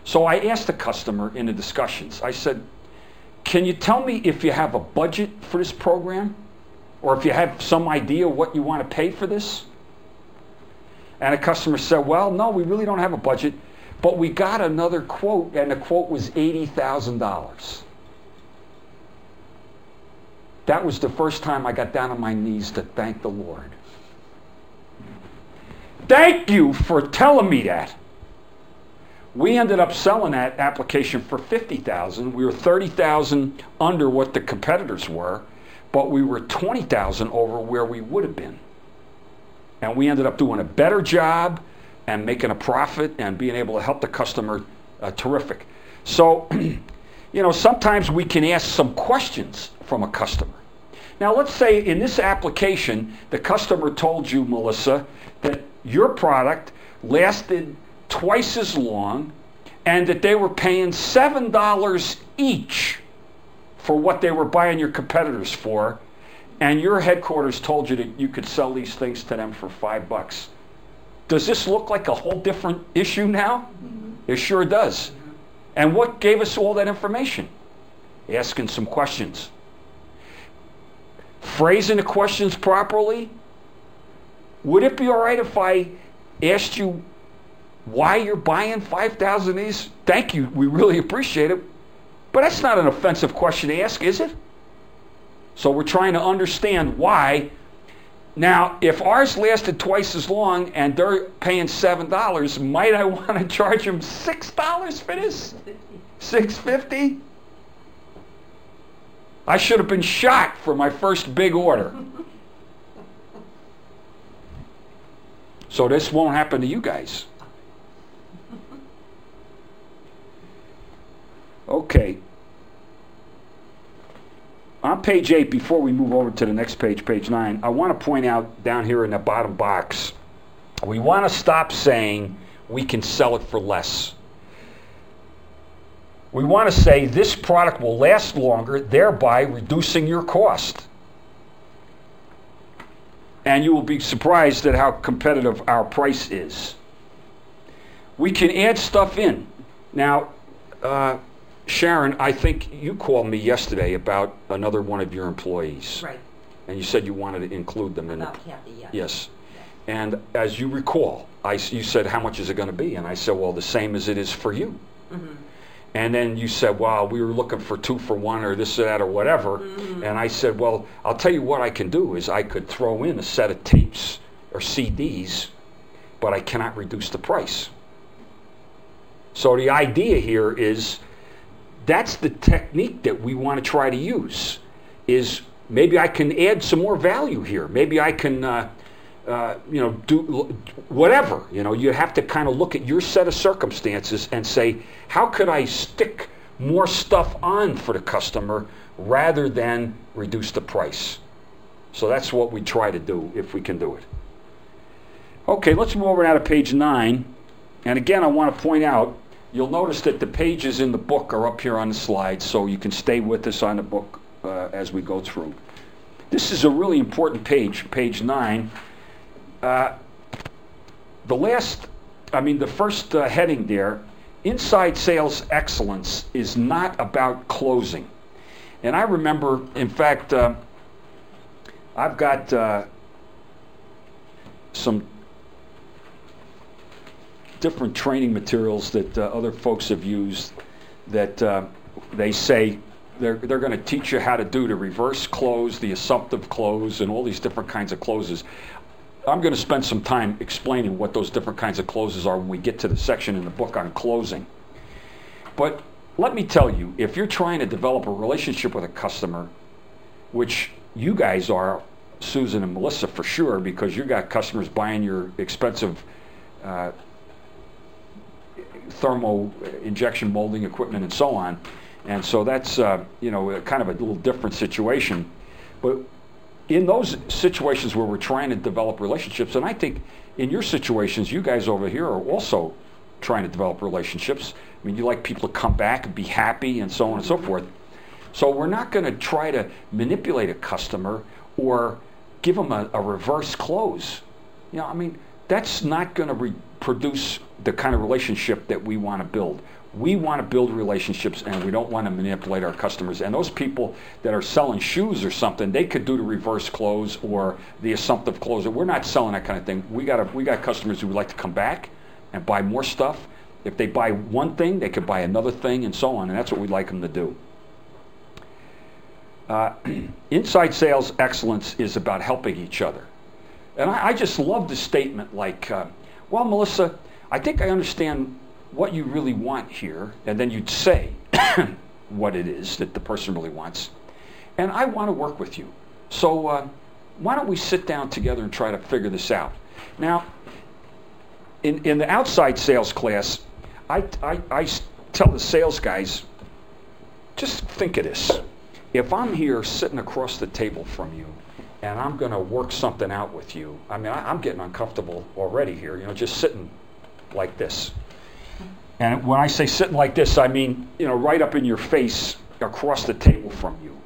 So I asked the customer in the discussions, I said, can you tell me if you have a budget for this program? Or if you have some idea what you want to pay for this? And the customer said, well, no, we really don't have a budget, but we got another quote, and the quote was $80,000. That was the first time I got down on my knees to thank the Lord. Thank you for telling me that. We ended up selling that application for $50,000. We were $30,000 under what the competitors were, but we were $20,000 over where we would have been. And we ended up doing a better job and making a profit and being able to help the customer. Terrific. So, sometimes we can ask some questions from a customer. Now, let's say in this application, the customer told you, Melissa, that your product lasted twice as long and that they were paying $7 each for what they were buying your competitors for, and your headquarters told you that you could sell these things to them for $5. Does this look like a whole different issue now? Mm-hmm. It sure does. Mm-hmm. And what gave us all that information? Asking some questions. Phrasing the questions properly. Would it be all right if I asked you why you're buying 5,000 of these? Thank you, we really appreciate it. But that's not an offensive question to ask, is it? So we're trying to understand why. Now, if ours lasted twice as long and they're paying $7, might I want to charge them $6 for this? $6.50? I should have been shot for my first big order. So this won't happen to you guys. Okay. On page 8, before we move over to the next page, page 9, I want to point out down here in the bottom box, we want to stop saying we can sell it for less. We want to say this product will last longer, thereby reducing your cost. And you will be surprised at how competitive our price is. We can add stuff in. Now, Sharon, I think you called me yesterday about another one of your employees. Right. And you said you wanted to include them in about Kathy, yes. Yes. And as you recall, you said, how much is it going to be? And I said, well, the same as it is for you. Mm-hmm. And then you said, well, we were looking for 2 for 1 or this or that or whatever. Mm-hmm. And I said, well, I'll tell you what I can do is I could throw in a set of tapes or CDs, but I cannot reduce the price. So the idea here is that's the technique that we want to try to use, is maybe I can add some more value here. Maybe I can, do whatever. You have to kind of look at your set of circumstances and say, how could I stick more stuff on for the customer rather than reduce the price? So that's what we try to do if we can do it. Okay, let's move over now to page 9. And again, I want to point out, you'll notice that the pages in the book are up here on the slide, so you can stay with us on the book as we go through. This is a really important page, page 9. The first heading there, Inside Sales Excellence, is not about closing. And I remember, in fact, I've got some different training materials that other folks have used that they say they're going to teach you how to do the reverse close, the assumptive close, and all these different kinds of closes. I'm going to spend some time explaining what those different kinds of closes are when we get to the section in the book on closing. But let me tell you, if you're trying to develop a relationship with a customer, which you guys are, Susan and Melissa for sure, because you got customers buying your expensive thermo injection molding equipment and so on, and so that's kind of a little different situation. But in those situations where we're trying to develop relationships, and I think in your situations, you guys over here are also trying to develop relationships. I mean, you like people to come back and be happy and so on and so forth. So we're not going to try to manipulate a customer or give them a reverse close. That's not going to produce the kind of relationship that we want to build. We want to build relationships, and we don't want to manipulate our customers. And those people that are selling shoes or something, they could do the reverse close or the assumptive close. We're not selling that kind of thing. We got customers who would like to come back and buy more stuff. If they buy one thing, they could buy another thing, and so on. And that's what we'd like them to do. Inside sales excellence is about helping each other. And I just love the statement like, well, Melissa, I think I understand what you really want here, and then you'd say what it is that the person really wants, and I want to work with you. So why don't we sit down together and try to figure this out? Now, in the outside sales class, I tell the sales guys, just think of this. If I'm here sitting across the table from you, and I'm going to work something out with you, I mean, I'm getting uncomfortable already here, just sitting like this. And when I say sitting like this, I mean, right up in your face across the table from you.